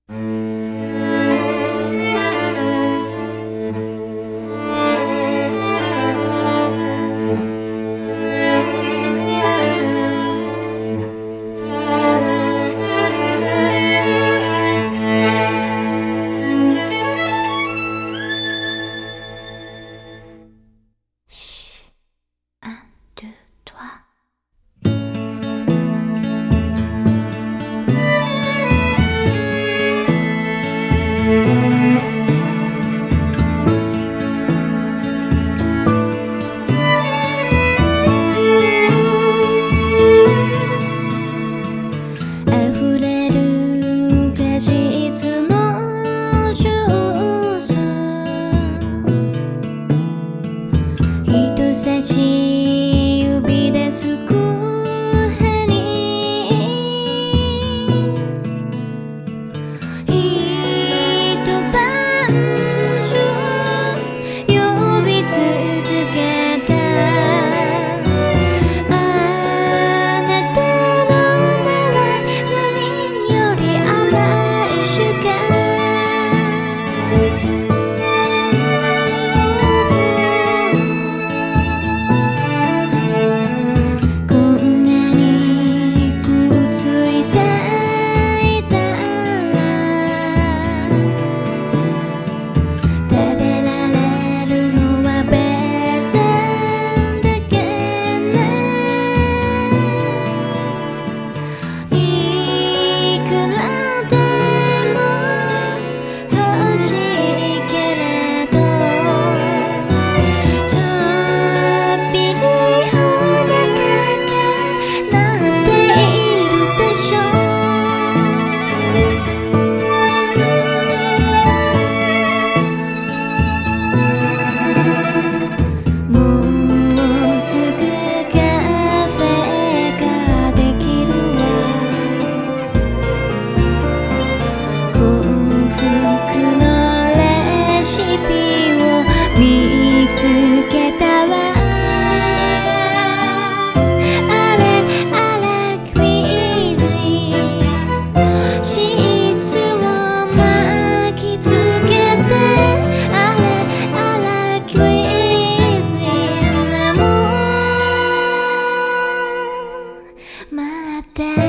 溢れる果実のジュース、人差し指ですくハニー、一晩中呼び続けたあなたの名は何より甘い主か。こんなにくっついていたら食べられるのはベーゼンだけね。いくらでも欲しいけれど、ちょっぴりお腹が鳴っているでしょう。もうすぐカフェができるわ。幸福のレシピを見つけたわ。あれあれクレイジー、シーツを巻きつけて、あれあれクレイジーなもん待って。